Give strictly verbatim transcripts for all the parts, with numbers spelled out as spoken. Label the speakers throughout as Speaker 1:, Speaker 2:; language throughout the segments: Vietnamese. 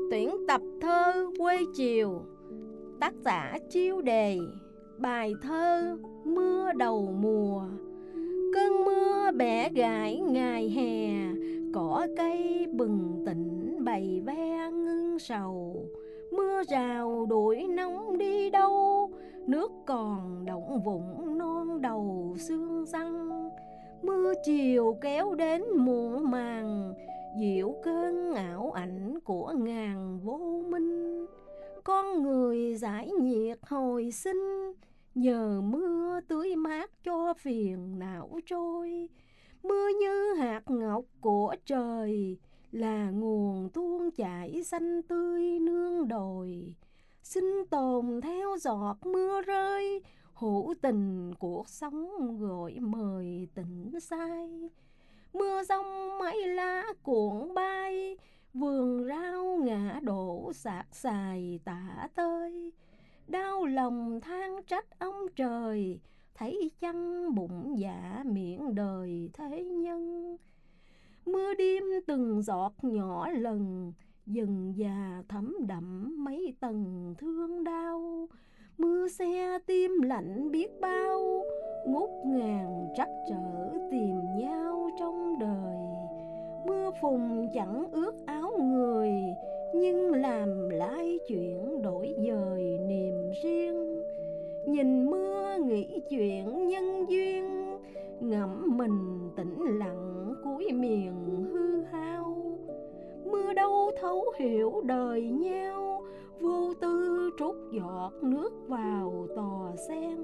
Speaker 1: Tuyển tập thơ quê chiều, tác giả Chiêu Đề. Bài thơ Mưa đầu mùa. Cơn mưa bẻ gãi ngày hè, cỏ cây bừng tỉnh bầy ve ngưng sầu. Mưa rào đuổi nóng đi đâu, nước còn đọng vụng non đầu sương răng. Mưa chiều kéo đến muộn màng, dịu cơn ảo ảnh của ngàn vô minh. Con người giải nhiệt hồi sinh, nhờ mưa tưới mát cho phiền não trôi. Mưa như hạt ngọc của trời, là nguồn tuôn chảy xanh tươi nương đồi. Sinh tồn theo giọt mưa rơi, hữu tình cuộc sống gọi mời tỉnh say. Mưa giông mấy lá cuộn bay, vườn rau ngã đổ sạc sài tả tơi. Đau lòng than trách ông trời, thấy chăng bụng dạ miệng đời thế nhân. Mưa đêm từng giọt nhỏ lần, dần già thấm đậm mấy tầng thương đau. Mưa xe tim lạnh biết bao, ngút ngàn trắc trở tìm nhau trong đời. Mưa phùn chẳng ướt áo người, nhưng làm lái chuyện đổi dời niềm riêng. Nhìn mưa nghĩ chuyện nhân duyên, ngẫm mình tĩnh lặng cuối miền hư hao. Mưa đâu thấu hiểu đời nhau, vô tư trút giọt nước vào tò sen.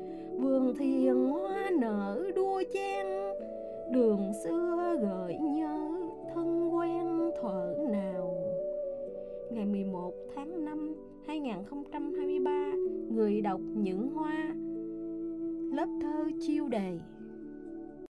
Speaker 1: Vườn thiền hoa nở đua chen, đường xưa gợi nhớ thân quen thuở nào. Ngày mười một tháng năm năm hai nghìn không trăm hai mươi ba, người đọc Những Hoa, lớp thơ Chiêu Đề.